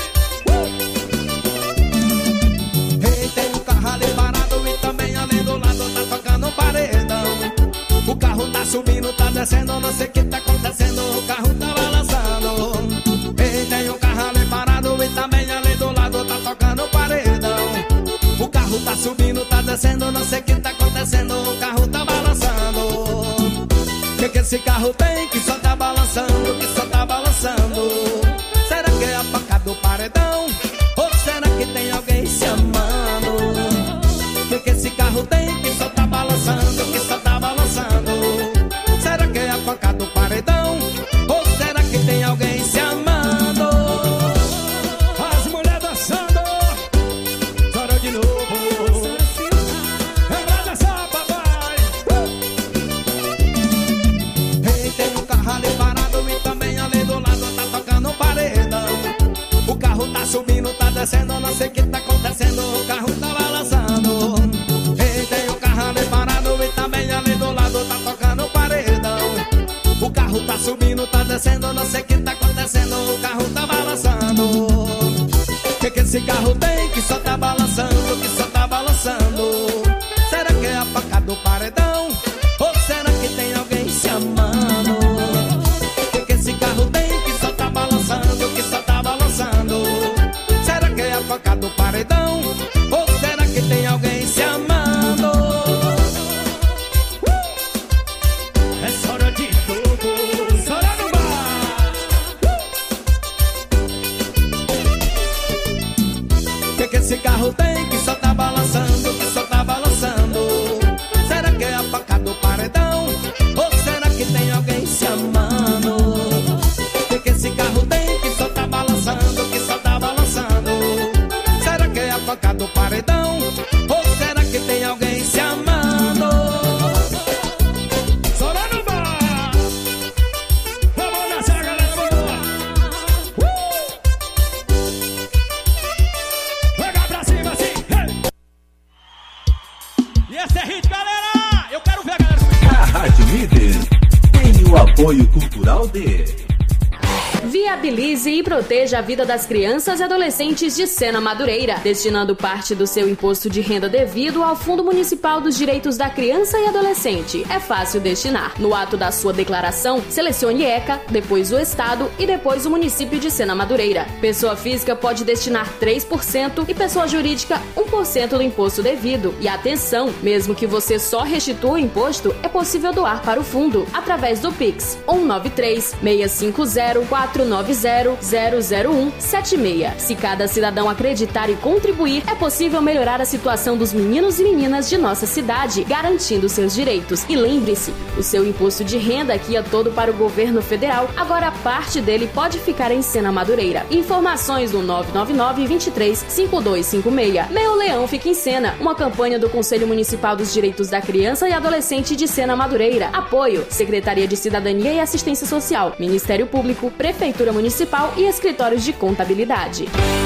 Ei, tem um carro ali parado e também ali do lado tá tocando um paredão. O carro tá subindo, tá descendo, não sei o que tá acontecendo, o carro tá balançando. Ei, tem um carro ali parado e também ali do lado tá tocando um paredão. O carro tá subindo, tá descendo, não sei o que tá acontecendo, o carro tá balançando. Que esse carro tem que só tá balançando, que só tá balançando? Será que é a faca do paredão? Ou será que tem alguém se amando? Que esse carro tem que só tá balançando, que só tá balançando? Será que é a faca do paredão? Ou será que tem alguém se amando? As mulheres dançando, chorou de novo. É pra dançar, papai. Ei, tem um carro ali parado e também ali do lado tá tocando um paredão. O carro tá subindo, tá descendo, não sei o que tá acontecendo, o carro tá balançando. Ei, tem um carro ali parado e também ali do lado tá tocando um paredão. O carro tá subindo, tá descendo, não sei o que tá acontecendo, o carro tá balançando. Que esse carro tem que só tá balançando, que só tá balançando? Será que é a faca do paredão? Ou será que tem alguém se amando? Que esse carro tem que só tá balançando, que só tá balançando? Será que é a faca do paredão? Ou será que tem alguém se amando? É hora de fogo, hora no bar. Que esse carro tem que só tá balançando, que só tá balançando? Será que é a faca do paredão? Ou será que tem alguém se amando? Que esse carro tem que só tá balançando, que só tá balançando? Será que é a faca do paredão? Ou será que tem alguém se amando? Sora no bar. Vamos dançar, galera boa. Apoio Cultural de... Viabilize e proteja a vida das crianças e adolescentes de Sena Madureira, destinando parte do seu imposto de renda devido ao Fundo Municipal dos Direitos da Criança e Adolescente. É fácil destinar. No ato da sua declaração, selecione ECA, depois o Estado e depois o município de Sena Madureira. Pessoa física pode destinar 3% e pessoa jurídica 1% do imposto devido. E atenção, mesmo que você só restitua o imposto, é possível doar para o fundo através do Pix 193-650-490-00176. Se cada cidadão acreditar e contribuir, é possível melhorar a situação dos meninos e meninas de nossa cidade, garantindo seus direitos. E lembre-se, o seu imposto de renda que ia todo para o governo federal, agora parte dele pode ficar em Sena Madureira. Informações no 999-23-5256. Meu Leão Fica em Sena, uma campanha do Conselho Municipal dos Direitos da Criança e Adolescente de Sena Madureira. Apoio: Secretaria de Cidadania e Assistência Social, Ministério Público, Prefeitura Municipal e Escritórios de Contabilidade.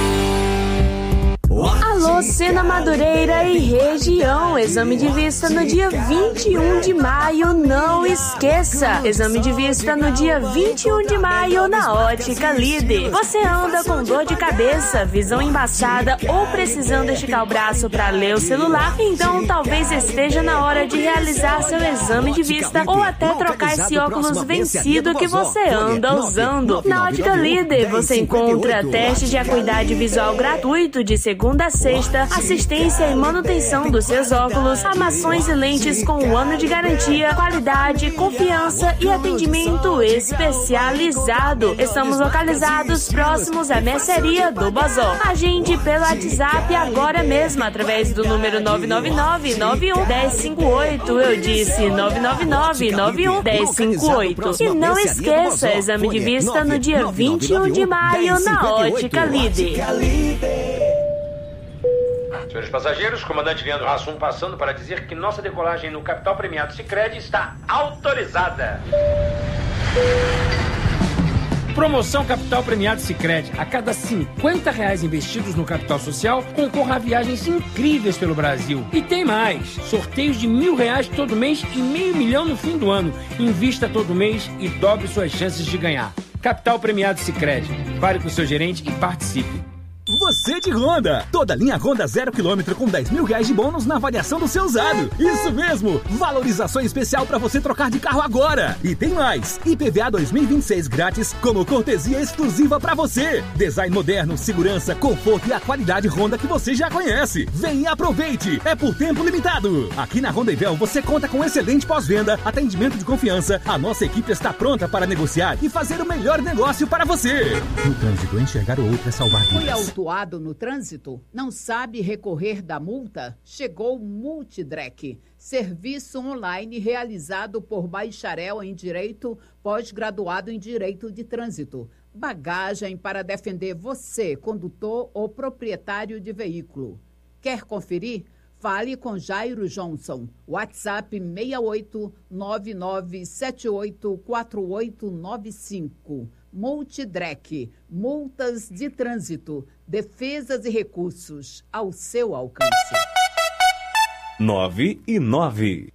Alô, Sena Madureira e região. Exame de vista no dia 21 de maio, não esqueça. Exame de vista no dia 21 de maio na Ótica Líder. Você anda com dor de cabeça, visão embaçada ou precisando esticar o braço para ler o celular? Então talvez esteja na hora de realizar seu exame de vista ou até trocar esse óculos vencido que você anda usando. Na Ótica Líder você encontra teste de acuidade visual gratuito de segunda a sexta, assistência e manutenção dos seus óculos, armações e lentes com 1 ano de garantia, qualidade, confiança e atendimento especializado. Estamos localizados próximos à mercearia do Bozó. Agende pelo WhatsApp agora mesmo através do número 999-91-1058. Eu disse 999-91-1058. E não esqueça, exame de vista no dia 21 de maio na Ótica Líder. Senhores passageiros, comandante Leandro Hassum passando para dizer que nossa decolagem no Capital Premiado Sicredi está autorizada. Promoção Capital Premiado Sicredi. A cada R$50 investidos no capital social, concorra a viagens incríveis pelo Brasil. E tem mais. Sorteios de R$1.000 todo mês e R$500 mil no fim do ano. Invista todo mês e dobre suas chances de ganhar. Capital Premiado Sicredi. Fale com o seu gerente e participe. Você de Honda! Toda linha Honda 0 km com R$10.000 de bônus na avaliação do seu usado. Isso mesmo! Valorização especial para você trocar de carro agora. E tem mais! IPVA 2026 grátis como cortesia exclusiva para você. Design moderno, segurança, conforto e a qualidade Honda que você já conhece. Vem e aproveite! É por tempo limitado. Aqui na Honda Ivel você conta com excelente pós-venda, atendimento de confiança. A nossa equipe está pronta para negociar e fazer o melhor negócio para você. No trânsito, enxergar o outro é salvar vidas. Autuado no trânsito? Não sabe recorrer da multa? Chegou Multidrec, serviço online realizado por bacharel em Direito, pós-graduado em Direito de Trânsito. Bagagem para defender você, condutor ou proprietário de veículo. Quer conferir? Fale com Jairo Johnson. WhatsApp 6899784895. Multidrec, multas de trânsito, defesas e recursos ao seu alcance. 9 e 9.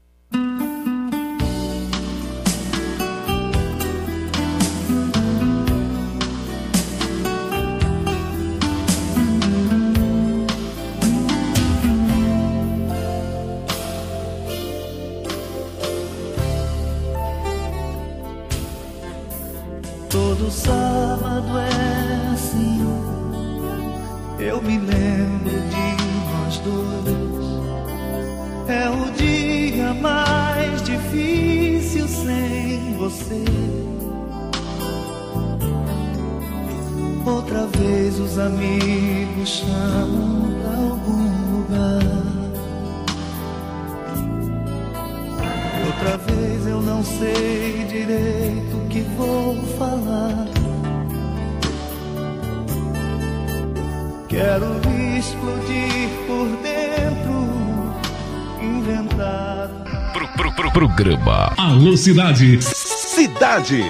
Todo sábado é assim, eu me lembro de nós dois. É o dia mais difícil sem você. Outra vez os amigos chamam pra algum lugar. Outra vez eu não sei direito o que vou falar. Quero explodir por dentro, inventar. Programa Alô Cidade. Cidade.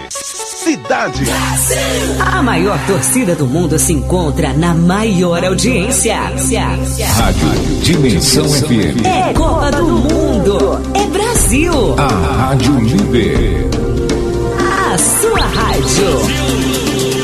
A maior torcida do mundo se encontra na maior audiência. Rádio Dimensão FM. É Copa do Mundo. É Brasil. A Rádio Líder. A sua rádio.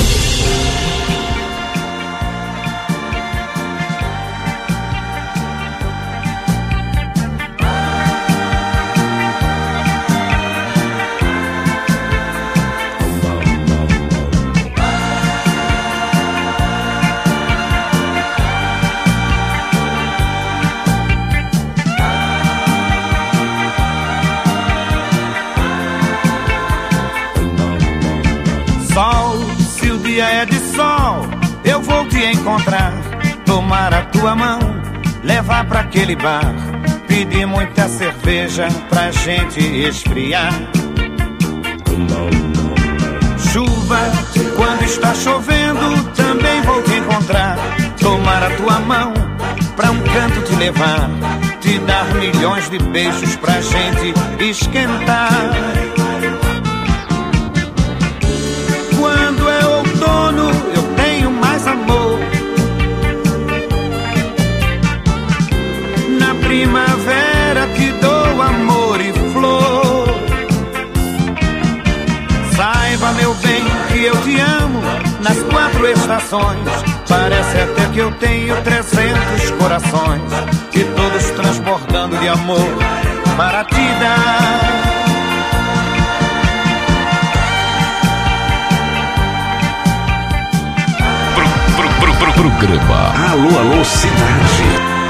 Eu vou te encontrar, tomar a tua mão, levar pra aquele bar, pedir muita cerveja pra gente esfriar. Chuva, quando está chovendo, também vou te encontrar, tomar a tua mão, pra um canto te levar, te dar milhões de beijos pra gente esquentar. Quando é outono, eu tenho mais amor. Na primavera te dou amor e flor. Saiba, meu bem, que eu te amo nas 4 estações. Parece até que eu tenho 300 corações, e todos transbordando de amor para te dar. Programa Alô, Alô, Cidade.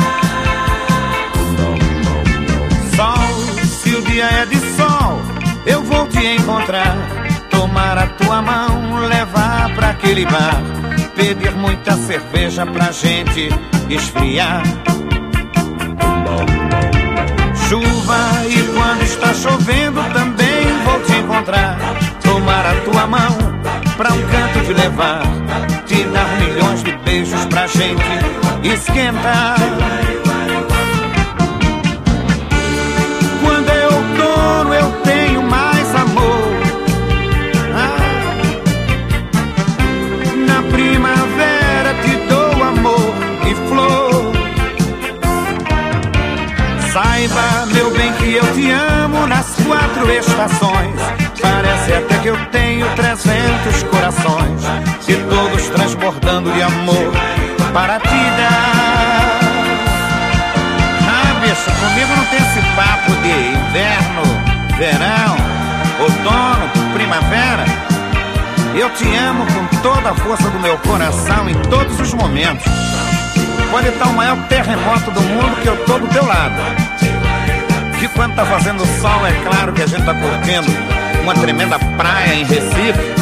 Sol, se o dia é de sol, eu vou te encontrar, tomar a tua mão, levar pra aquele bar, pedir muita cerveja pra gente esfriar. Chuva, e quando está chovendo também vou te encontrar, tomar a tua mão, pra um canto te levar, te dar milhões de beijos pra gente esquentar. Quando é outono eu tenho mais amor. Na primavera te dou amor e flor. Saiba, meu bem, que eu te amo nas 4 estações. Parece até que eu tenho 300 corações, e todos transbordando de amor para te dar. Ah, bicho, comigo não tem esse papo de inverno, verão, outono, primavera. Eu te amo com toda a força do meu coração em todos os momentos. Pode estar o maior terremoto do mundo que eu tô do teu lado. Que quando tá fazendo sol, é claro que a gente tá curtindo uma tremenda praia em Recife.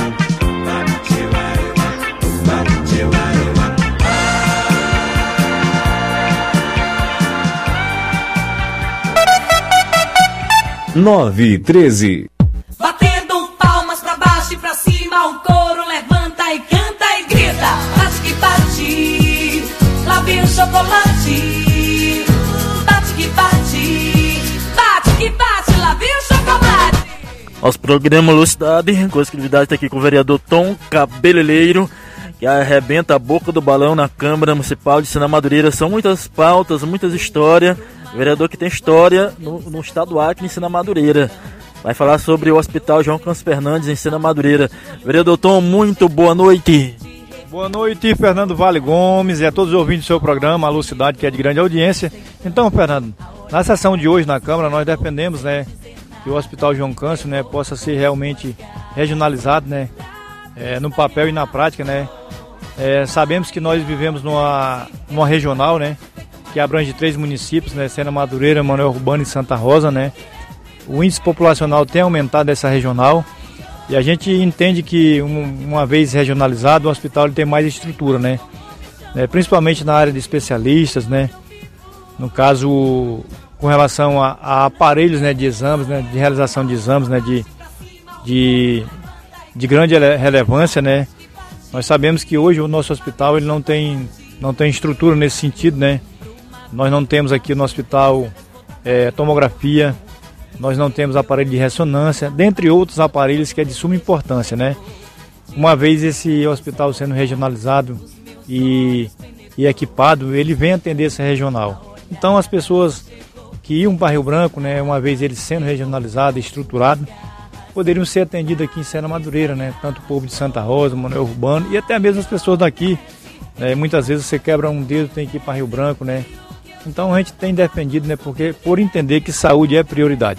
Nove e 13. Batendo palmas pra baixo e pra cima, o coro levanta e canta e grita. Bate que bate, lá vem o chocolate. Bate que bate, bate que bate, lá vem o chocolate. Nosso programa Lucidade, com exclusividade, está aqui com o vereador Tom Cabeleireiro, que arrebenta a boca do balão na Câmara Municipal de Sena Madureira. São muitas pautas, muitas histórias. O vereador que tem história no estado do Acre, em Sena Madureira. Vai falar sobre o Hospital João Campos Fernandes, em Sena Madureira. Vereador Tom, muito boa noite. Boa noite, Fernando Vale Gomes e a todos os ouvintes do seu programa, a Lucidade, que é de grande audiência. Então, Fernando, na sessão de hoje na Câmara, nós defendemos, que o Hospital João Campos, possa ser realmente regionalizado, no papel e na prática, sabemos que nós vivemos numa regional, que abrange 3 municípios, Sena Madureira, Manoel Urbano e Santa Rosa, O índice populacional tem aumentado essa regional e a gente entende que uma vez regionalizado, o hospital ele tem mais estrutura, principalmente na área de especialistas, no caso com relação a aparelhos, de exames, de realização de exames, de grande relevância, Nós sabemos que hoje o nosso hospital ele não tem estrutura nesse sentido, Nós não temos aqui no hospital tomografia, nós não temos aparelho de ressonância, dentre outros aparelhos que é de suma importância, Uma vez esse hospital sendo regionalizado e equipado, ele vem atender essa regional. Então as pessoas que iam para Rio Branco, uma vez ele sendo regionalizado e estruturado, poderiam ser atendidas aqui em Sena Madureira, né? Tanto o povo de Santa Rosa, Manoel Urbano e até mesmo as pessoas daqui. Muitas vezes você quebra um dedo, tem que ir para Rio Branco, né? Então a gente tem defendido, né? Porque por entender que saúde é prioridade.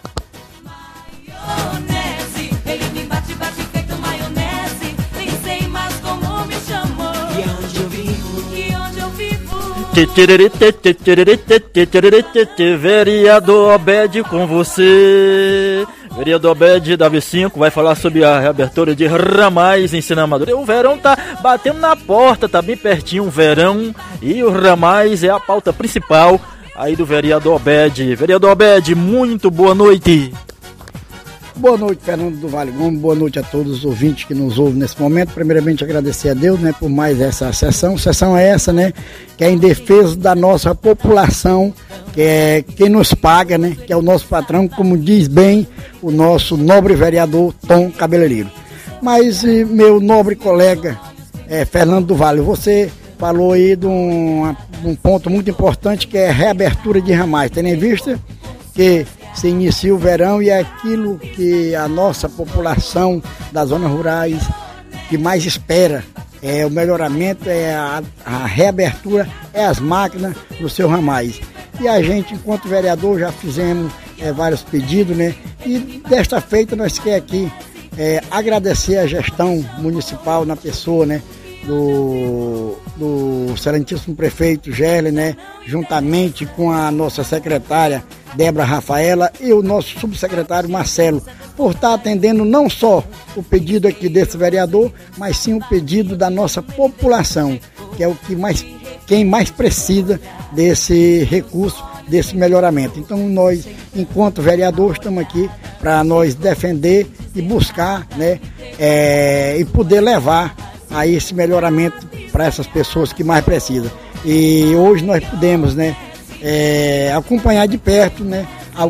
Vereador Obed com você. Vereador Obed da V5 vai falar sobre a reabertura de ramais em Sena Madureira. O verão tá batendo na porta, tá bem pertinho o verão. E os ramais é a pauta principal aí do vereador Obed. Vereador Obed, muito boa noite. Boa noite, Fernando do Vale Gomes, boa noite a todos os ouvintes que nos ouvem nesse momento. Primeiramente agradecer a Deus, né, por mais essa sessão. Sessão é essa, né, que é em defesa da nossa população, que é quem nos paga, né, que é o nosso patrão, como diz bem o nosso nobre vereador Tom Cabeleireiro. Mas meu nobre colega Fernando do Vale, você falou aí de um ponto muito importante, que é a reabertura de ramais, tendo em vista que se inicia o verão e é aquilo que a nossa população das zonas rurais que mais espera, é o melhoramento, é a reabertura, é as máquinas nos seus ramais. E a gente, enquanto vereador, já fizemos vários pedidos, né? E desta feita nós queremos aqui agradecer a gestão municipal na pessoa, né, do excelentíssimo prefeito Gerle, né, juntamente com a nossa secretária Débora Rafaela e o nosso subsecretário Marcelo, por estar atendendo não só o pedido aqui desse vereador, mas sim o pedido da nossa população, que é quem mais precisa desse recurso, desse melhoramento. Então nós, enquanto vereadores, estamos aqui para nós defender e buscar, né, e poder levar a esse melhoramento para essas pessoas que mais precisam. E hoje nós podemos, né, acompanhar de perto, né,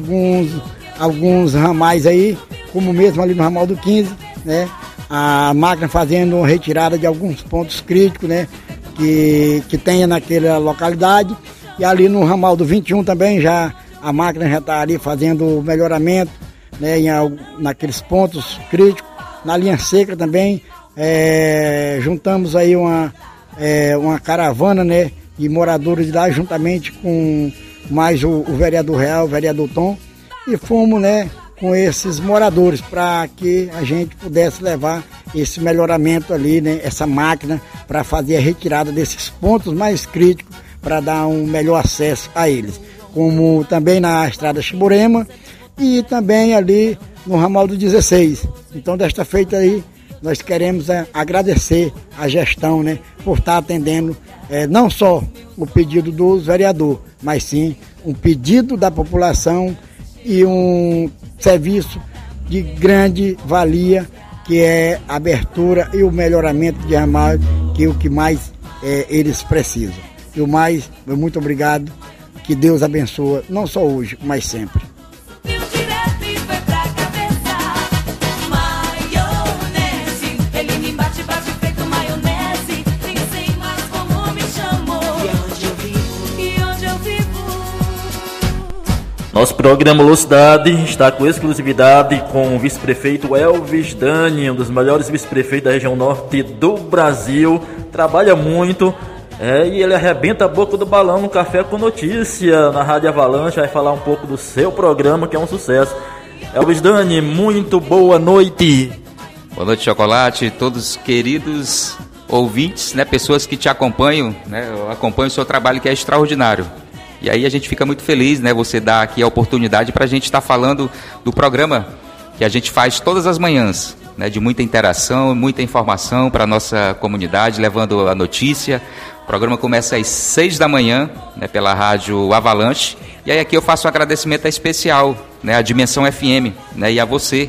alguns ramais aí, como mesmo ali no ramal do 15, né, a máquina fazendo retirada de alguns pontos críticos, né, que tenha naquela localidade. E ali no ramal do 21 também a máquina já está ali fazendo melhoramento, né, naqueles pontos críticos. Na linha seca também juntamos aí uma caravana, né, de moradores de lá, juntamente com mais o vereador Real, o vereador Tom, e fomos, né, com esses moradores para que a gente pudesse levar esse melhoramento ali, né, essa máquina, para fazer a retirada desses pontos mais críticos, para dar um melhor acesso a eles, como também na estrada Chiborema e também ali no ramal do 16. Então, desta feita aí, nós queremos agradecer a gestão, né, por estar atendendo não só o pedido dos vereadores, mas sim um pedido da população e um serviço de grande valia, que é a abertura e o melhoramento de ramal, que é o que mais eles precisam. E o mais, muito obrigado, que Deus abençoe, não só hoje, mas sempre. Nosso programa Velocidade está com exclusividade com o vice-prefeito Elvis Dani, um dos melhores vice-prefeitos da região norte do Brasil. Trabalha muito e ele arrebenta a boca do balão no Café com Notícia, na Rádio Avalanche. Vai falar um pouco do seu programa, que é um sucesso. Elvis Dani, muito boa noite. Boa noite, Chocolate, todos queridos ouvintes, né, pessoas que te acompanham, né, eu acompanho o seu trabalho, que é extraordinário. E aí a gente fica muito feliz, né, você dar aqui a oportunidade para a gente estar falando do programa que a gente faz todas as manhãs, né, de muita interação, muita informação para a nossa comunidade, levando a notícia. O programa começa às 6 da manhã, né, pela Rádio Avalanche. E aí aqui eu faço um agradecimento especial, né, à Dimensão FM, né, e a você,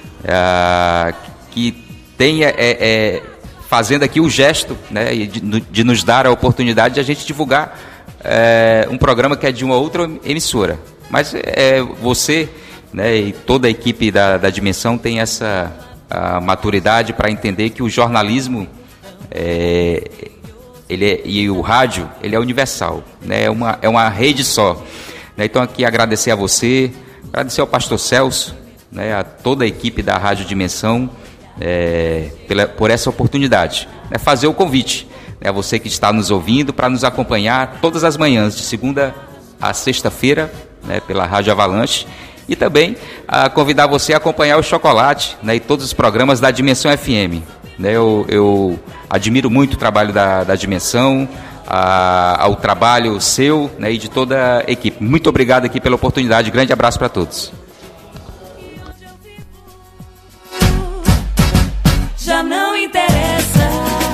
que tem fazendo aqui o gesto, né, de nos dar a oportunidade de a gente divulgar um programa que é de uma outra emissora. Mas você, né, e toda a equipe da Dimensão tem essa maturidade para entender que o jornalismo e o rádio, ele é universal, né, é uma rede só, né? Então aqui agradecer a você, agradecer ao pastor Celso, né, a toda a equipe da Rádio Dimensão por essa oportunidade. Né, fazer o convite, né, a você que está nos ouvindo, para nos acompanhar todas as manhãs, de segunda a sexta-feira, né, pela Rádio Avalanche, e também convidar você a acompanhar o Chocolate, né, e todos os programas da Dimensão FM. Né, eu admiro muito o trabalho da Dimensão, ao trabalho seu, né, e de toda a equipe. Muito obrigado aqui pela oportunidade. Grande abraço para todos. Já não interessa.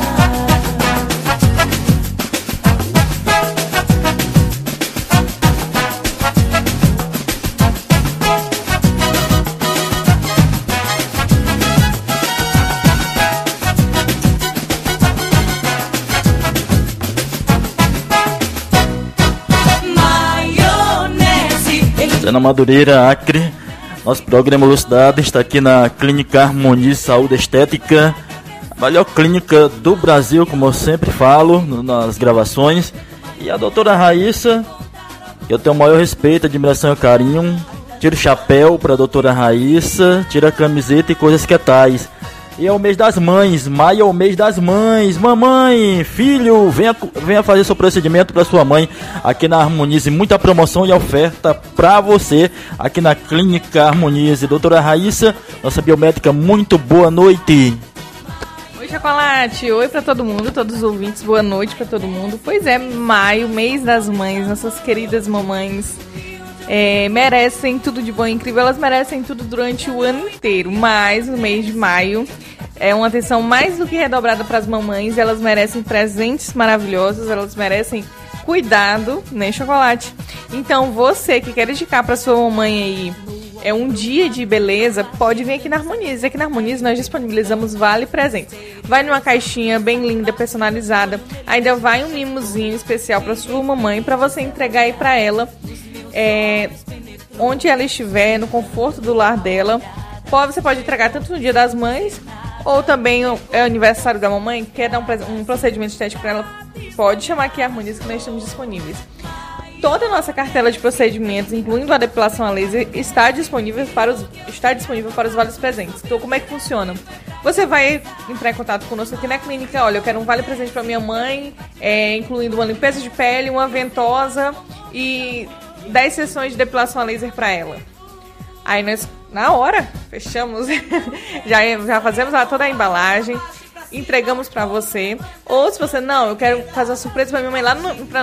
Na Madureira, Acre. Nosso programa Velocidade está aqui na Clínica Harmonia Saúde Estética, a melhor clínica do Brasil, como eu sempre falo nas gravações. E a doutora Raíssa, eu tenho o maior respeito, admiração e carinho. Tira o chapéu para a doutora Raíssa, tira a camiseta e coisas que tais. E é o mês das mães, maio é o mês das mães. Mamãe, filho, venha fazer seu procedimento para sua mãe aqui na Harmonize. Muita promoção e oferta para você aqui na Clínica Harmonize. Doutora Raíssa, nossa biomédica, muito boa noite. Oi, Chocolate. Oi para todo mundo, todos os ouvintes. Boa noite para todo mundo. Pois é, maio, mês das mães, nossas queridas mamães. Merecem tudo de bom e incrível, elas merecem tudo durante o ano inteiro, mas no mês de maio é uma atenção mais do que redobrada para as mamães. Elas merecem presentes maravilhosos, elas merecem cuidado, né, Chocolate? Então você que quer indicar para sua mamãe aí um dia de beleza, pode vir aqui na Harmonize. Aqui na Harmonize nós disponibilizamos vale presente. Vai numa caixinha bem linda, personalizada, ainda vai um mimozinho especial para sua mamãe, para você entregar aí para ela. Onde ela estiver, no conforto do lar dela. Você pode entregar tanto no Dia das Mães, ou também é aniversário da mamãe, quer dar um procedimento estético para ela, pode chamar aqui a Harmonize que nós estamos disponíveis. Toda a nossa cartela de procedimentos, incluindo a depilação a laser, está disponível para os vales presentes. Então, como é que funciona? Você vai entrar em contato conosco aqui na clínica. Olha, eu quero um vale presente para minha mãe, incluindo uma limpeza de pele, uma ventosa e 10 sessões de depilação a laser para ela. Aí nós, na hora, fechamos, já fazemos toda a embalagem, entregamos para você. Ou se você, não, eu quero fazer uma surpresa para minha mãe lá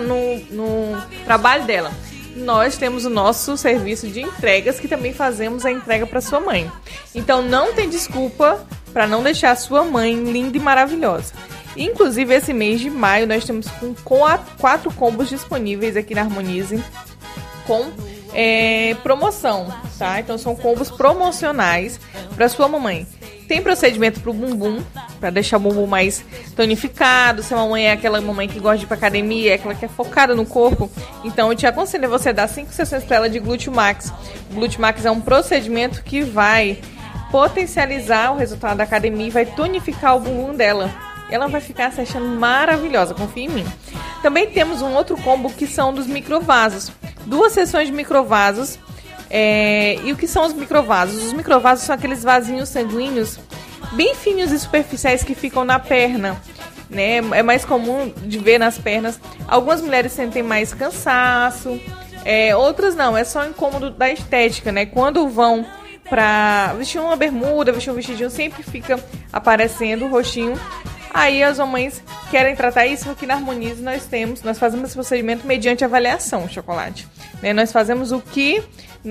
no trabalho dela. Nós temos o nosso serviço de entregas, que também fazemos a entrega para sua mãe. Então não tem desculpa para não deixar a sua mãe linda e maravilhosa. Inclusive, esse mês de maio, nós temos 4 combos disponíveis aqui na Harmonize, com promoção, tá? Então são combos promocionais para sua mamãe. Tem procedimento pro bumbum, para deixar o bumbum mais tonificado. Se a mamãe é aquela mamãe que gosta de ir pra academia, é aquela que é focada no corpo, então eu te aconselho você dar 5 sessões para ela de Glúteo Max. O Glúteo Max é um procedimento que vai potencializar o resultado da academia e vai tonificar o bumbum dela. Ela vai ficar se achando maravilhosa, confia em mim. Também temos um outro combo que são dos microvasos. 2 sessões de microvasos. E o que são os microvasos? Os microvasos são aqueles vasinhos sanguíneos bem finos e superficiais que ficam na perna, né? É mais comum de ver nas pernas. Algumas mulheres sentem mais cansaço, outras não, é só incômodo da estética, né? Quando vão pra vestir uma bermuda, vestir um vestidinho, sempre fica aparecendo o rostinho. Aí as mamães querem tratar isso. Aqui na Harmonize nós fazemos esse procedimento mediante avaliação, Chocolate. Nós fazemos o que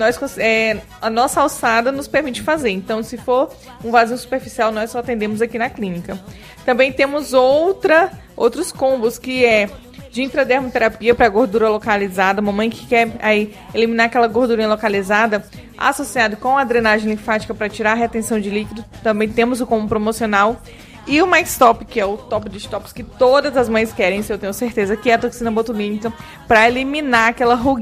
a nossa alçada nos permite fazer. Então, se for um vasinho superficial, nós só atendemos aqui na clínica. Também temos outros combos, que é de intradermoterapia para gordura localizada. Mamãe que quer eliminar aquela gordurinha localizada, associado com a drenagem linfática para tirar a retenção de líquido. Também temos o combo promocional. E o Mais Top, que é o top dos tops que todas as mães querem, isso eu tenho certeza, que é a toxina botulínica, para eliminar aquela ruguinha